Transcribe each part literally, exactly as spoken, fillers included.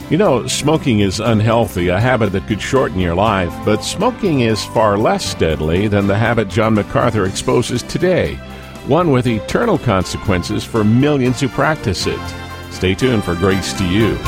You know, smoking is unhealthy, a habit that could shorten your life, but smoking is far less deadly than the habit John MacArthur exposes today, one with eternal consequences for millions who practice it. Stay tuned for Grace to You.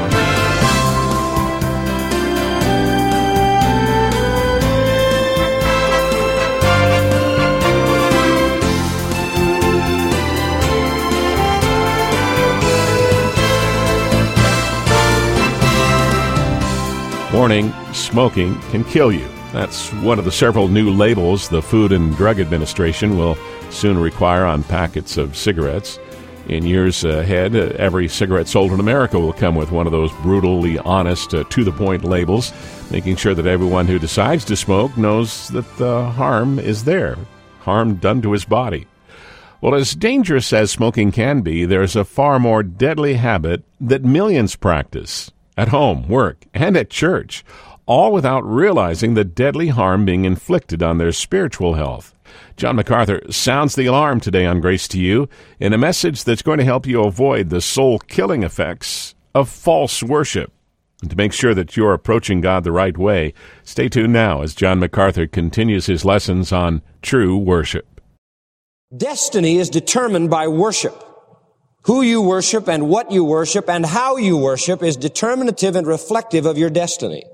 Warning, smoking can kill you. That's one of the several new labels the Food and Drug Administration will soon require on packets of cigarettes. In years ahead, every cigarette sold in America will come with one of those brutally honest, uh, to-the-point labels, making sure that everyone who decides to smoke knows that the harm is there, harm done to his body. Well, as dangerous as smoking can be, there's a far more deadly habit that millions practice. At home, work, and at church, all without realizing the deadly harm being inflicted on their spiritual health. John MacArthur sounds the alarm today on Grace to You in a message that's going to help you avoid the soul-killing effects of false worship. And to make sure that you're approaching God the right way, stay tuned now as John MacArthur continues his lessons on true worship. Destiny is determined by worship. Who you worship and what you worship and how you worship is determinative and reflective of your destiny.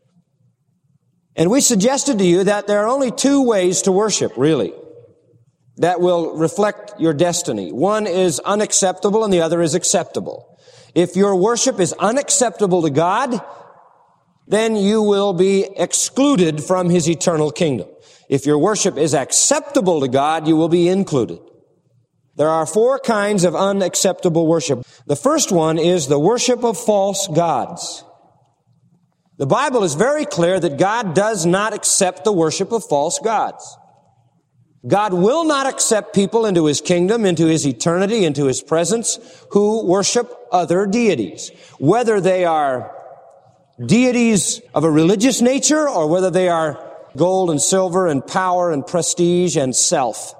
And we suggested to you that there are only two ways to worship, really, that will reflect your destiny. One is unacceptable and the other is acceptable. If your worship is unacceptable to God, then you will be excluded from His eternal kingdom. If your worship is acceptable to God, you will be included. There are four kinds of unacceptable worship. The first one is the worship of false gods. The Bible is very clear that God does not accept the worship of false gods. God will not accept people into His kingdom, into His eternity, into His presence, who worship other deities. Whether they are deities of a religious nature or whether they are gold and silver and power and prestige and self.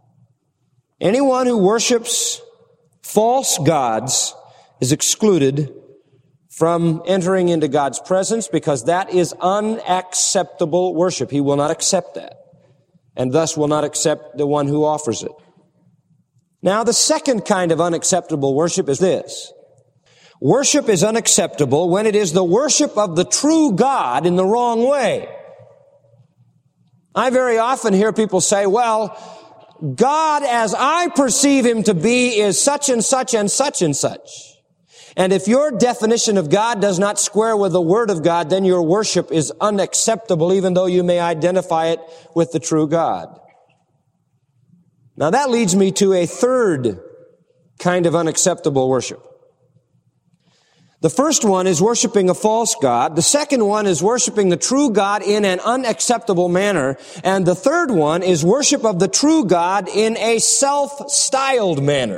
Anyone who worships false gods is excluded from entering into God's presence because that is unacceptable worship. He will not accept that, and thus will not accept the one who offers it. Now, the second kind of unacceptable worship is this. Worship is unacceptable when it is the worship of the true God in the wrong way. I very often hear people say, well, God, as I perceive Him to be, is such and such and such and such. And if your definition of God does not square with the Word of God, then your worship is unacceptable, even though you may identify it with the true God. Now that leads me to a third kind of unacceptable worship. The first one is worshiping a false god. The second one is worshiping the true God in an unacceptable manner. And the third one is worship of the true God in a self-styled manner.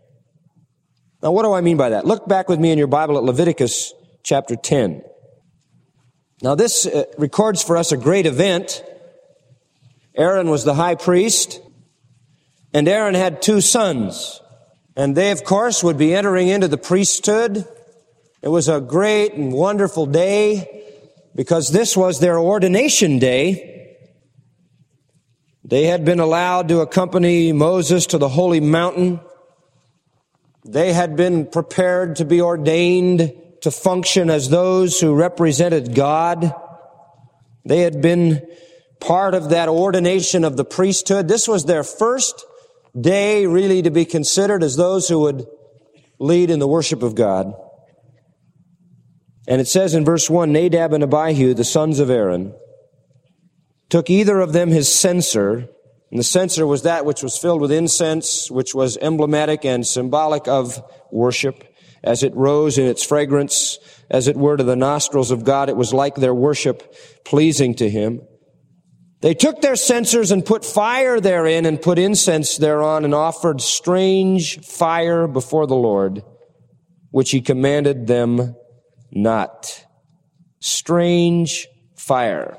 Now, what do I mean by that? Look back with me in your Bible at Leviticus chapter ten. Now, this uh, records for us a great event. Aaron was the high priest, and Aaron had two sons. And they, of course, would be entering into the priesthood. It was a great and wonderful day because this was their ordination day. They had been allowed to accompany Moses to the holy mountain. They had been prepared to be ordained to function as those who represented God. They had been part of that ordination of the priesthood. This was their first day really to be considered as those who would lead in the worship of God. And it says in verse one, Nadab and Abihu, the sons of Aaron, took either of them his censer, and the censer was that which was filled with incense, which was emblematic and symbolic of worship. As it rose in its fragrance, as it were to the nostrils of God, it was like their worship pleasing to Him. They took their censers and put fire therein and put incense thereon and offered strange fire before the Lord, which He commanded them not. Strange fire.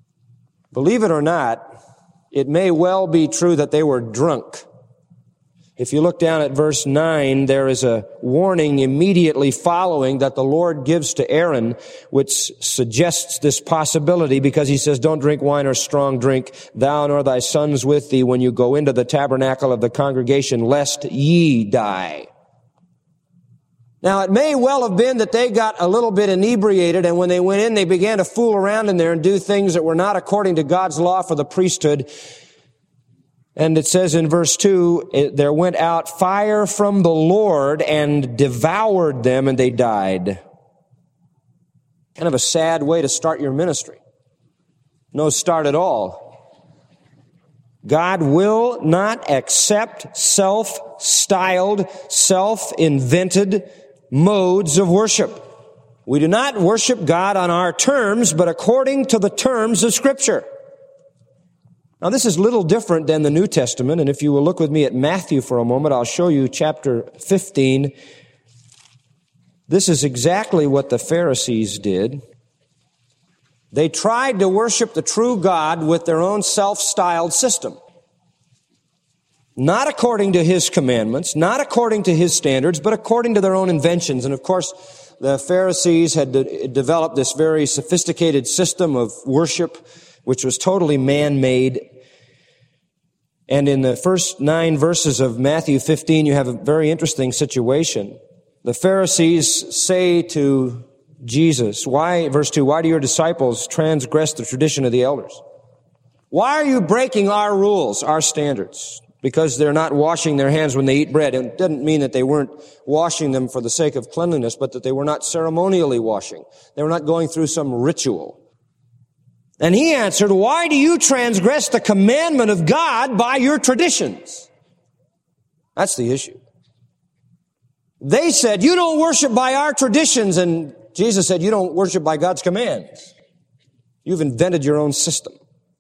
Believe it or not, it may well be true that they were drunk If you look down at verse nine, there is a warning immediately following that the Lord gives to Aaron, which suggests this possibility, because he says, don't drink wine or strong drink, thou nor thy sons with thee, when you go into the tabernacle of the congregation, lest ye die. Now, it may well have been that they got a little bit inebriated, and when they went in, they began to fool around in there and do things that were not according to God's law for the priesthood. And it says in verse two, it, there went out fire from the Lord and devoured them, and they died. Kind of a sad way to start your ministry. No start at all. God will not accept self-styled, self-invented modes of worship. We do not worship God on our terms, but according to the terms of Scripture. Now, this is little different than the New Testament, and if you will look with me at Matthew for a moment, I'll show you chapter fifteen. This is exactly what the Pharisees did. They tried to worship the true God with their own self-styled system. Not according to His commandments, not according to His standards, but according to their own inventions. And of course, the Pharisees had de- developed this very sophisticated system of worship, which was totally man-made. And in the first nine verses of Matthew fifteen, you have a very interesting situation. The Pharisees say to Jesus, why, verse two, why do your disciples transgress the tradition of the elders? Why are you breaking our rules, our standards? Because they're not washing their hands when they eat bread. And it doesn't mean that they weren't washing them for the sake of cleanliness, but that they were not ceremonially washing. They were not going through some ritual. And he answered, why do you transgress the commandment of God by your traditions? That's the issue. They said, you don't worship by our traditions. And Jesus said, you don't worship by God's commands. You've invented your own system.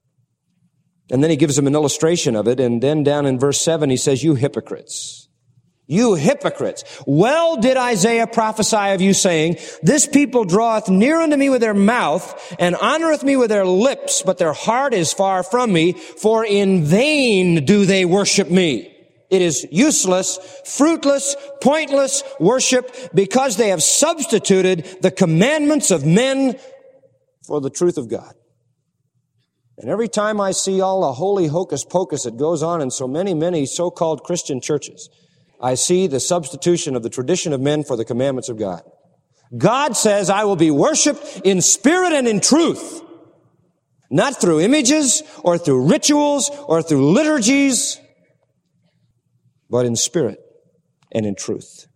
And then he gives them an illustration of it. And then down in verse seven, he says, you hypocrites. You hypocrites. Well did Isaiah prophesy of you, saying, this people draweth near unto me with their mouth, and honoreth me with their lips, but their heart is far from me, for in vain do they worship me. It is useless, fruitless, pointless worship, because they have substituted the commandments of men for the truth of God. And every time I see all the holy hocus pocus that goes on in so many, many so-called Christian churches, I see the substitution of the tradition of men for the commandments of God. God says, I will be worshiped in spirit and in truth, not through images or through rituals or through liturgies, but in spirit and in truth.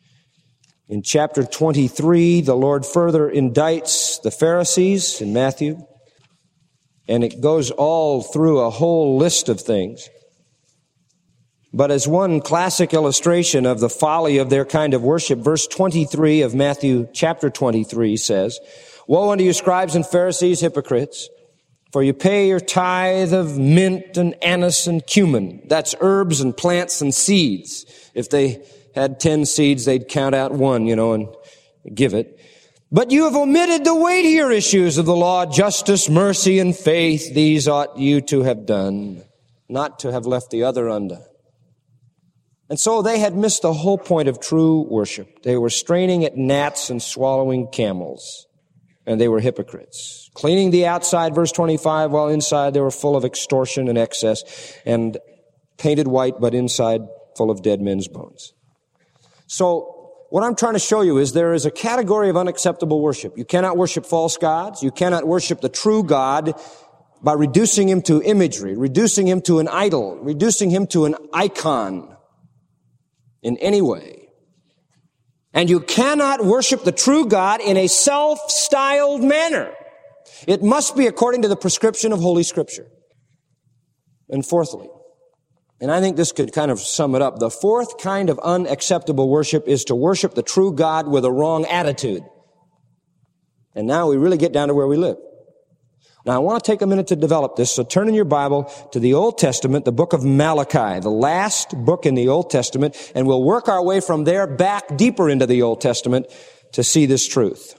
In chapter twenty-three, the Lord further indicts the Pharisees in Matthew, and it goes all through a whole list of things. But as one classic illustration of the folly of their kind of worship, verse twenty-three of Matthew chapter twenty-three says, woe unto you, scribes and Pharisees, hypocrites, for you pay your tithe of mint and anise and cumin. That's herbs and plants and seeds. If they had ten seeds, they'd count out one, you know, and give it. But you have omitted the weightier issues of the law, justice, mercy, and faith. These ought you to have done, not to have left the other undone. And so they had missed the whole point of true worship. They were straining at gnats and swallowing camels. And they were hypocrites. Cleaning the outside, verse twenty-five, while inside they were full of extortion and excess, and painted white, but inside full of dead men's bones. So what I'm trying to show you is there is a category of unacceptable worship. You cannot worship false gods. You cannot worship the true God by reducing him to imagery, reducing him to an idol, reducing him to an icon in any way. And you cannot worship the true God in a self-styled manner. It must be according to the prescription of Holy Scripture. And fourthly, and I think this could kind of sum it up, the fourth kind of unacceptable worship is to worship the true God with a wrong attitude. And now we really get down to where we live. Now, I want to take a minute to develop this, so turn in your Bible to the Old Testament, the book of Malachi, the last book in the Old Testament, and we'll work our way from there back deeper into the Old Testament to see this truth.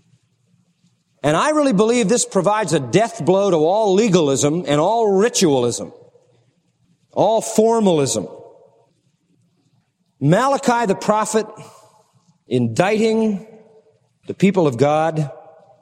And I really believe this provides a death blow to all legalism and all ritualism, all formalism. Malachi the prophet, indicting the people of God,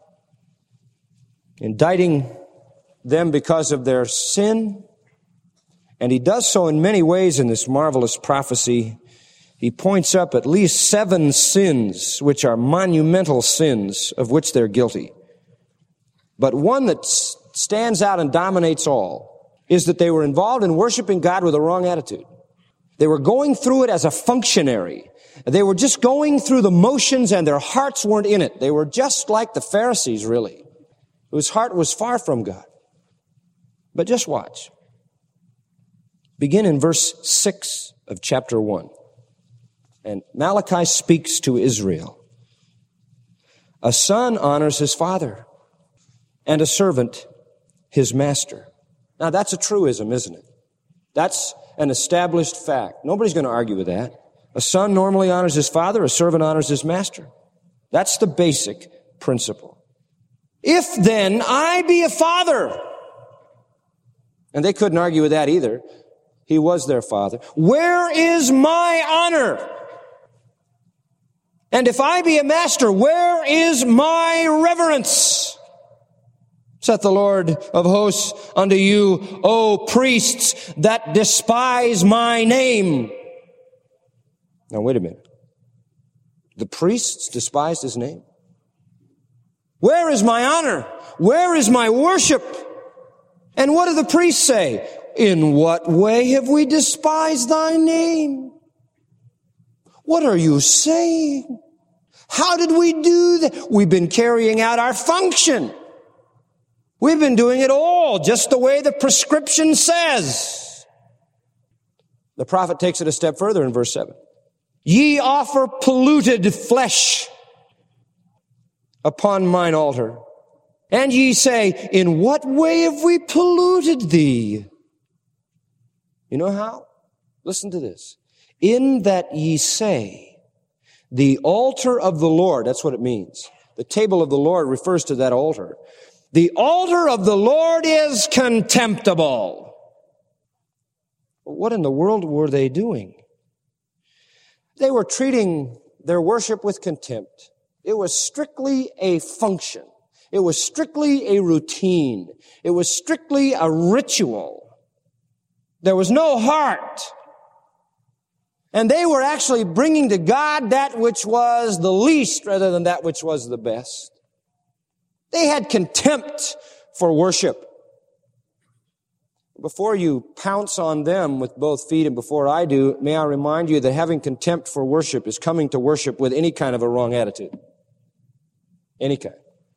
indicting them because of their sin, and he does so in many ways in this marvelous prophecy. He points up at least seven sins, which are monumental sins of which they're guilty. But one that stands out and dominates all is that they were involved in worshiping God with a wrong attitude. They were going through it as a functionary. They were just going through the motions and their hearts weren't in it. They were just like the Pharisees, really, whose heart was far from God. But just watch. Begin in verse six of chapter one. And Malachi speaks to Israel. A son honors his father, and a servant his master. Now that's a truism, isn't it? That's an established fact. Nobody's going to argue with that. A son normally honors his father, a servant honors his master. That's the basic principle. If then I be a father, and they couldn't argue with that either. He was their father. Where is my honor? And if I be a master, where is my reverence? Saith the Lord of hosts unto you, O priests that despise my name. Now wait a minute. The priests despised his name? Where is my honor? Where is my worship? And what do the priests say? In what way have we despised thy name? What are you saying? How did we do that? We've been carrying out our function. We've been doing it all just the way the prescription says. The prophet takes it a step further in verse seven. Ye offer polluted flesh upon mine altar. And ye say, in what way have we polluted thee? You know how? Listen to this. In that ye say, the altar of the Lord, that's what it means. The table of the Lord refers to that altar. The altar of the Lord is contemptible. What in the world were they doing? They were treating their worship with contempt. It was strictly a function. It was strictly a routine. It was strictly a ritual. There was no heart. And they were actually bringing to God that which was the least rather than that which was the best. They had contempt for worship. Before you pounce on them with both feet and before I do, may I remind you that having contempt for worship is coming to worship with any kind of a wrong attitude. Any kind.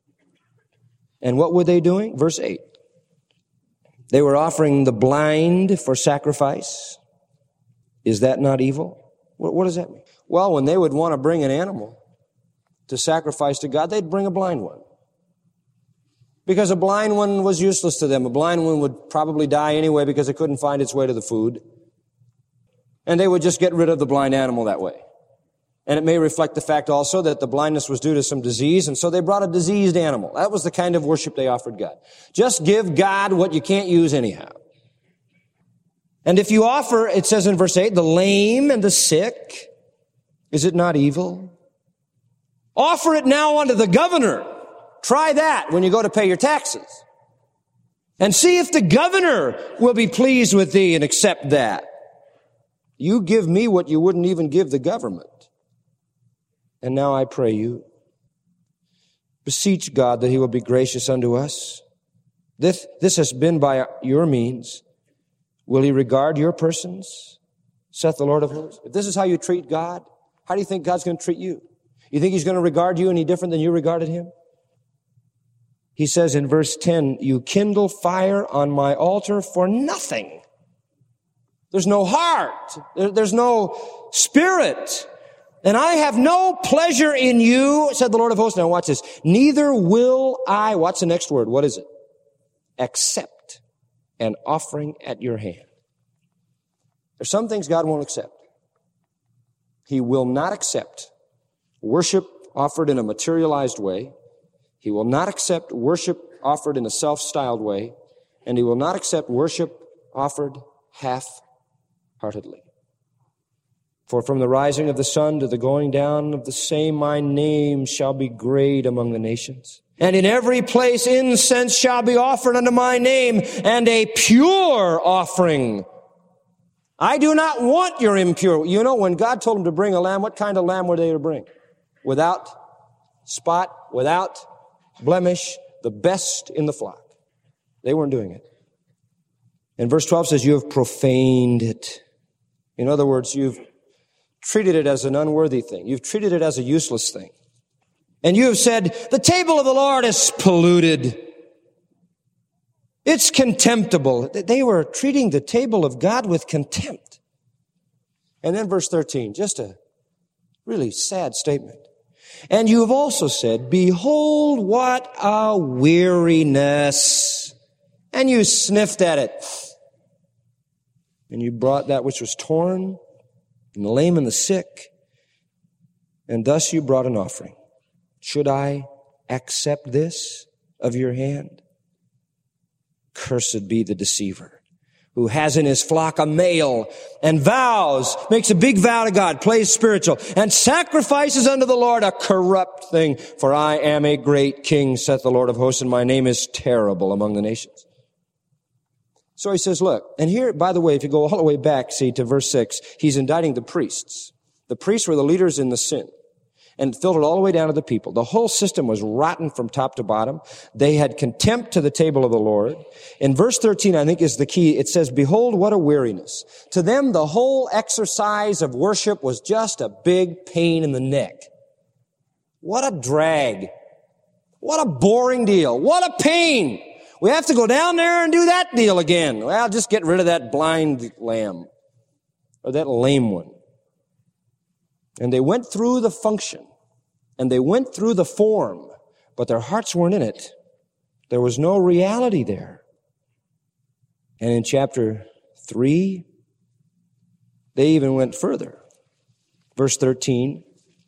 And what were they doing? Verse eight. They were offering the blind for sacrifice. Is that not evil? What, what does that mean? Well, when they would want to bring an animal to sacrifice to God, they'd bring a blind one. Because a blind one was useless to them. A blind one would probably die anyway because it couldn't find its way to the food. And they would just get rid of the blind animal that way. And it may reflect the fact also that the blindness was due to some disease, and so they brought a diseased animal. That was the kind of worship they offered God. Just give God what you can't use anyhow. And if you offer, it says in verse eight, the lame and the sick, is it not evil? Offer it now unto the governor. Try that when you go to pay your taxes. And see if the governor will be pleased with thee and accept that. You give me what you wouldn't even give the government. And now I pray you, beseech God that he will be gracious unto us. This, this has been by your means. Will he regard your persons? Saith the Lord of hosts. If this is how you treat God, how do you think God's going to treat you? You think he's going to regard you any different than you regarded him? He says in verse ten, you kindle fire on my altar for nothing. There's no heart. There, there's no spirit. And I have no pleasure in you, said the Lord of hosts. Now watch this. Neither will I, what's the next word? What is it? Accept an offering at your hand. There's some things God won't accept. He will not accept worship offered in a materialized way. He will not accept worship offered in a self-styled way. And he will not accept worship offered half-heartedly. For from the rising of the sun to the going down of the same, my name shall be great among the nations. And in every place incense shall be offered unto my name, and a pure offering. I do not want your impure. You know, when God told them to bring a lamb, what kind of lamb were they to bring? Without spot, without blemish, the best in the flock. They weren't doing it. And verse twelve says, you have profaned it. In other words, you've treated it as an unworthy thing. You've treated it as a useless thing. And you have said, the table of the Lord is polluted. It's contemptible. They were treating the table of God with contempt. And then verse thirteen, just a really sad statement. And you have also said, behold, what a weariness. And you sniffed at it. And you brought that which was torn, and the lame and the sick, and thus you brought an offering. Should I accept this of your hand? Cursed be the deceiver who has in his flock a male and vows, makes a big vow to God, plays spiritual, and sacrifices unto the Lord a corrupt thing. For I am a great king, saith the Lord of hosts, and my name is terrible among the nations. So he says, look, and here, by the way, if you go all the way back, see, to verse six, he's indicting the priests. The priests were the leaders in the sin, and filtered all the way down to the people. The whole system was rotten from top to bottom. They had contempt to the table of the Lord. In verse thirteen, I think is the key. It says, behold, what a weariness. To them, the whole exercise of worship was just a big pain in the neck. What a drag. What a boring deal. What a pain. We have to go down there and do that deal again. Well, just get rid of that blind lamb or that lame one. And they went through the function and they went through the form, but their hearts weren't in it. There was no reality there. And in chapter three, they even went further. Verse thirteen,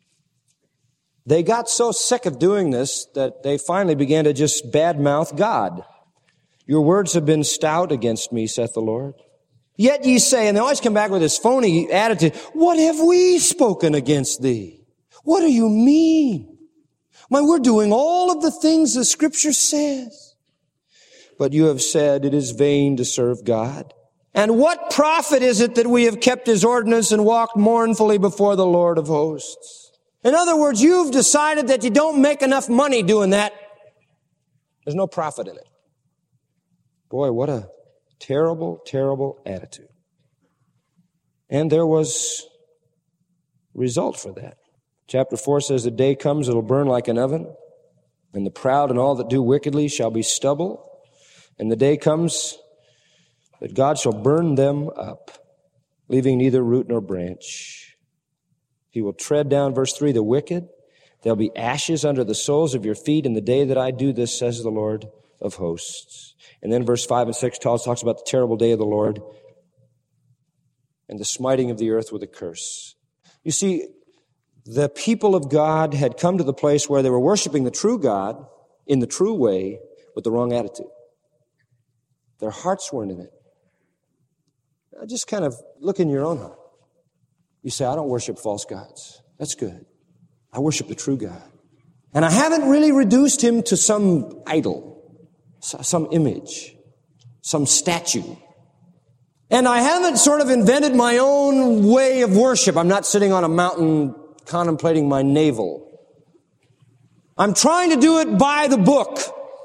they got so sick of doing this that they finally began to just badmouth God. Your words have been stout against me, saith the Lord. Yet ye say, and they always come back with this phony attitude, what have we spoken against thee? What do you mean? My, we're doing all of the things the Scripture says. But you have said it is vain to serve God. And what profit is it that we have kept his ordinance and walked mournfully before the Lord of hosts? In other words, you've decided that you don't make enough money doing that. There's no profit in it. Boy, what a terrible, terrible attitude. And there was result for that. Chapter four says, the day comes, it'll burn like an oven, and the proud and all that do wickedly shall be stubble. And the day comes that God shall burn them up, leaving neither root nor branch. He will tread down, verse three, the wicked. There'll be ashes under the soles of your feet in the day that I do this, says the Lord of hosts. And then verse five and six talks, talks about the terrible day of the Lord and the smiting of the earth with a curse. You see, the people of God had come to the place where they were worshiping the true God in the true way with the wrong attitude. Their hearts weren't in it. Now just kind of look in your own heart. You say, I don't worship false gods. That's good. I worship the true God. And I haven't really reduced him to some idol, some image, some statue. And I haven't sort of invented my own way of worship. I'm not sitting on a mountain contemplating my navel. I'm trying to do it by the book.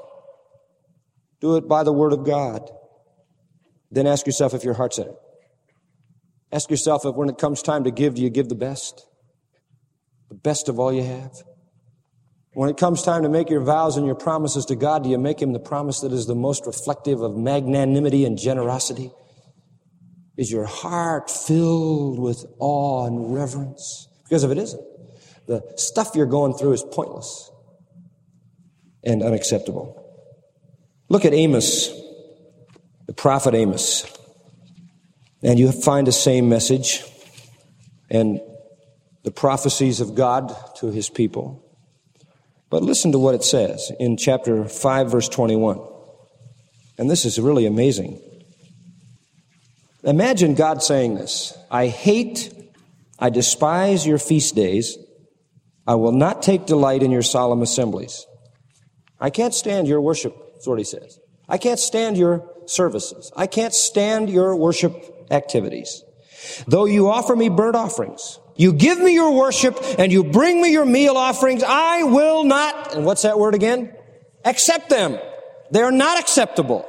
Do it by the Word of God. Then ask yourself if your heart's in it. Ask yourself if when it comes time to give, do you give the best? The best of all you have? When it comes time to make your vows and your promises to God, do you make him the promise that is the most reflective of magnanimity and generosity? Is your heart filled with awe and reverence? Because if it isn't, the stuff you're going through is pointless and unacceptable. Look at Amos, the prophet Amos, and you find the same message and the prophecies of God to his people. But listen to what it says in chapter five, verse twenty-one. And this is really amazing. Imagine God saying this, I hate I despise your feast days. I will not take delight in your solemn assemblies. I can't stand your worship, that's what he says. I can't stand your services. I can't stand your worship activities. Though you offer me burnt offerings, you give me your worship, and you bring me your meal offerings, I will not, and what's that word again? Accept them. They are not acceptable.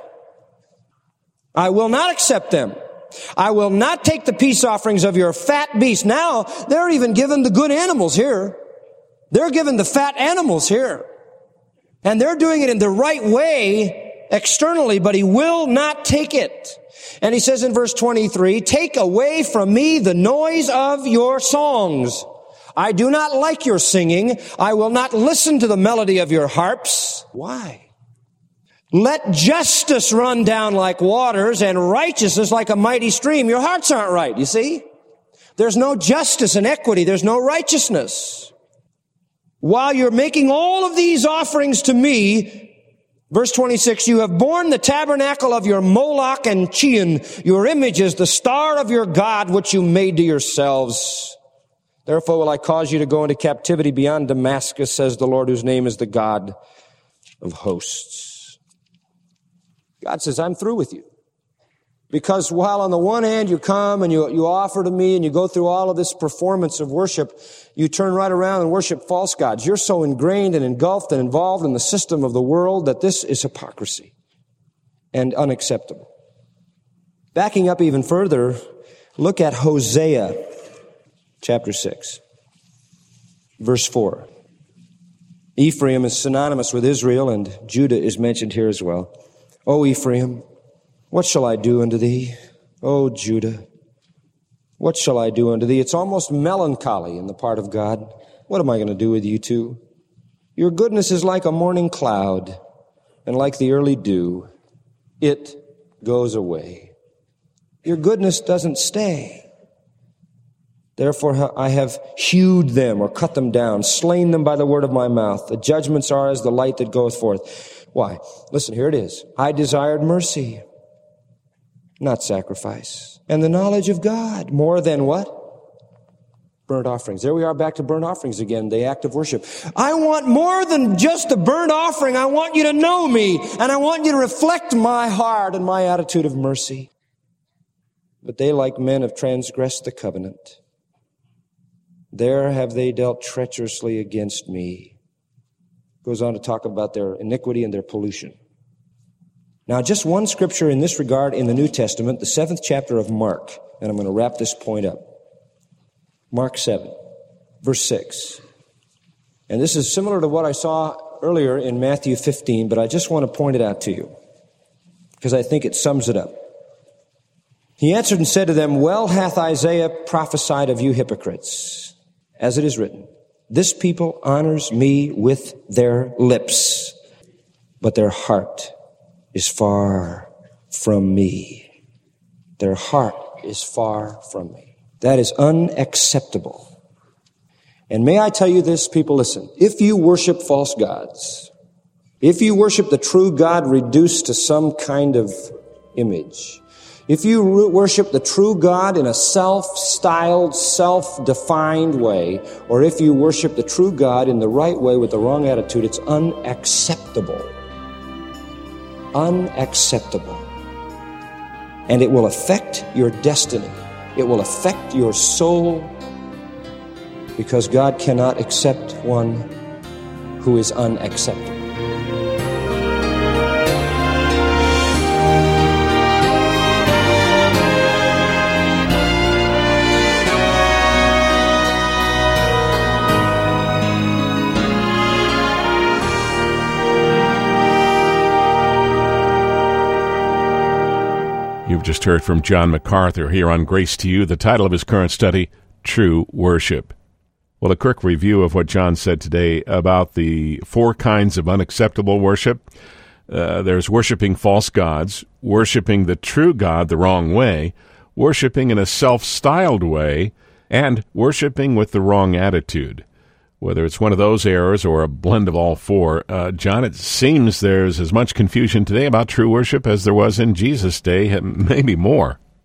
I will not accept them. I will not take the peace offerings of your fat beasts. Now, they're even given the good animals here. They're given the fat animals here. And they're doing it in the right way externally, but he will not take it. And he says in verse twenty-three, take away from me the noise of your songs. I do not like your singing. I will not listen to the melody of your harps. Why? Let justice run down like waters and righteousness like a mighty stream. Your hearts aren't right, you see? There's no justice and equity. There's no righteousness. While you're making all of these offerings to me, verse twenty-six, you have borne the tabernacle of your Moloch and Chian, your images, the star of your God, which you made to yourselves. Therefore will I cause you to go into captivity beyond Damascus, says the Lord, whose name is the God of hosts. God says, I'm through with you. Because while on the one hand you come and you, you offer to me and you go through all of this performance of worship, you turn right around and worship false gods. You're so ingrained and engulfed and involved in the system of the world that this is hypocrisy and unacceptable. Backing up even further, look at Hosea chapter six, verse four. Ephraim is synonymous with Israel, and Judah is mentioned here as well. O Ephraim, what shall I do unto thee? O Judah, what shall I do unto thee? It's almost melancholy in the part of God. What am I going to do with you two? Your goodness is like a morning cloud, and like the early dew, it goes away. Your goodness doesn't stay. Therefore I have hewed them, or cut them down, slain them by the word of my mouth. The judgments are as the light that goeth forth. Why? Listen, here it is. I desired mercy, not sacrifice, and the knowledge of God more than what? Burnt offerings. There we are, back to burnt offerings again, the act of worship. I want more than just a burnt offering. I want you to know me, and I want you to reflect my heart and my attitude of mercy. But they, like men, have transgressed the covenant. There have they dealt treacherously against me. Goes on to talk about their iniquity and their pollution. Now, just one scripture in this regard in the New Testament, the seventh chapter of Mark, and I'm going to wrap this point up. Mark seven, verse six. And this is similar to what I saw earlier in Matthew fifteen, but I just want to point it out to you because I think it sums it up. He answered and said to them, well hath Isaiah prophesied of you hypocrites, as it is written, this people honors me with their lips, but their heart is far from me. Their heart is far from me. That is unacceptable. And may I tell you this, people, listen, if you worship false gods, if you worship the true God reduced to some kind of image, if you worship the true God in a self-styled, self-defined way, or if you worship the true God in the right way with the wrong attitude, it's unacceptable. Unacceptable. And it will affect your destiny. It will affect your soul, because God cannot accept one who is unacceptable. You've just heard from John MacArthur here on Grace to You. The title of his current study, True Worship. Well, a quick review of what John said today about the four kinds of unacceptable worship. Uh, there's worshiping false gods, worshiping the true God the wrong way, worshiping in a self-styled way, and worshiping with the wrong attitude. Whether it's one of those errors or a blend of all four, uh, John, it seems there's as much confusion today about true worship as there was in Jesus' day, maybe more.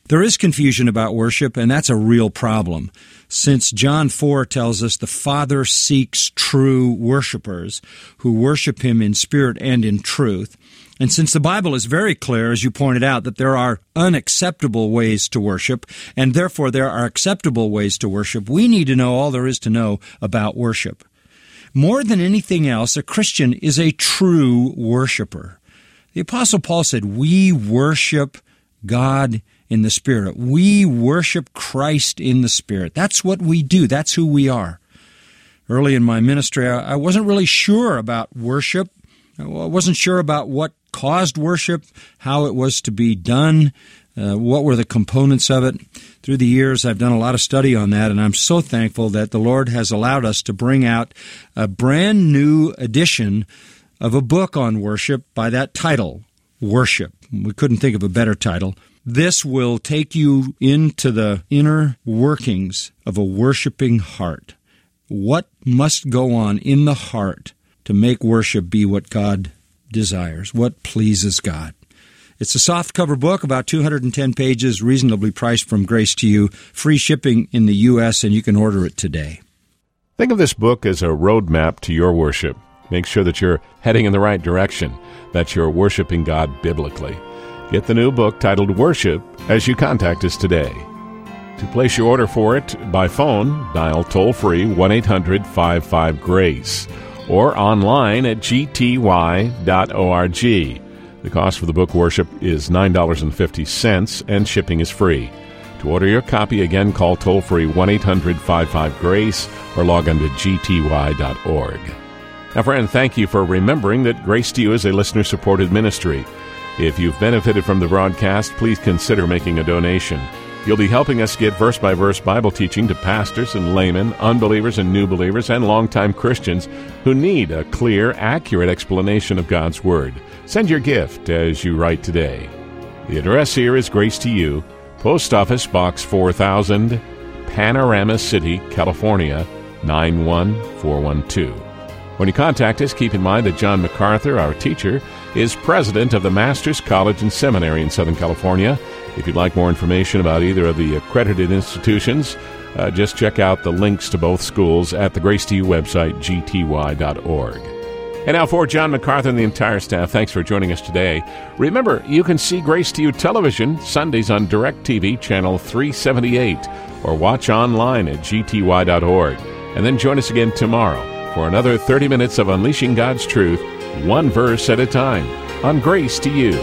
There is confusion about worship, and that's a real problem. Since John four tells us the Father seeks true worshipers who worship Him in spirit and in truth, and since the Bible is very clear, as you pointed out, that there are unacceptable ways to worship, and therefore there are acceptable ways to worship, we need to know all there is to know about worship. More than anything else, a Christian is a true worshiper. The Apostle Paul said, we worship God in the Spirit. We worship Christ in the Spirit. That's what we do. That's who we are. Early in my ministry, I wasn't really sure about worship. I wasn't sure about what caused worship, how it was to be done, uh, what were the components of it. Through the years, I've done a lot of study on that, and I'm so thankful that the Lord has allowed us to bring out a brand new edition of a book on worship by that title, Worship. We couldn't think of a better title. This will take you into the inner workings of a worshiping heart. What must go on in the heart to make worship be what God desires, what pleases God? It's a softcover book, about two hundred ten pages, reasonably priced from Grace to You, free shipping in the U S, and you can order it today. Think of this book as a roadmap to your worship. Make sure that you're heading in the right direction, that you're worshiping God biblically. Get the new book titled Worship as you contact us today. To place your order for it by phone, dial toll-free one eight hundred five five GRACE or online at g t y dot org. The cost for the book Worship is nine dollars and fifty cents, and shipping is free. To order your copy, again, call toll-free one eight hundred five five GRACE or log on to g t y dot org. Now, friend, thank you for remembering that Grace to You is a listener-supported ministry. If you've benefited from the broadcast, please consider making a donation. You'll be helping us get verse-by-verse Bible teaching to pastors and laymen, unbelievers and new believers, and longtime Christians who need a clear, accurate explanation of God's Word. Send your gift as you write today. The address here is Grace to You, Post Office Box four thousand, Panorama City, California, nine one four one two. When you contact us, keep in mind that John MacArthur, our teacher, is president of the Masters College and Seminary in Southern California. If you'd like more information about either of the accredited institutions, uh, just check out the links to both schools at the Grace to You website, g t y dot org. And now for John MacArthur and the entire staff, thanks for joining us today. Remember, you can see Grace to You television Sundays on DirecTV channel three seventy-eight or watch online at g t y dot org. And then join us again tomorrow for another thirty minutes of Unleashing God's Truth, one verse at a time, on Grace to You.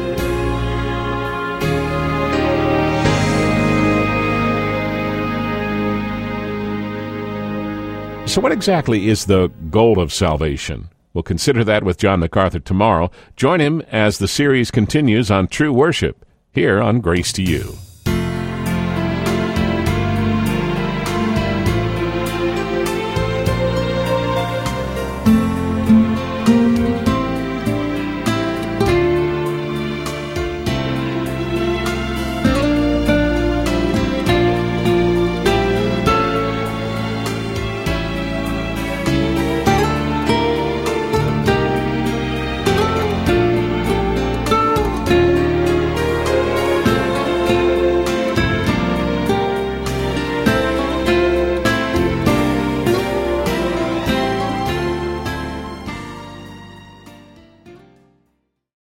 So what exactly is the goal of salvation? We'll consider that with John MacArthur tomorrow. Join him as the series continues on true worship here on Grace to You.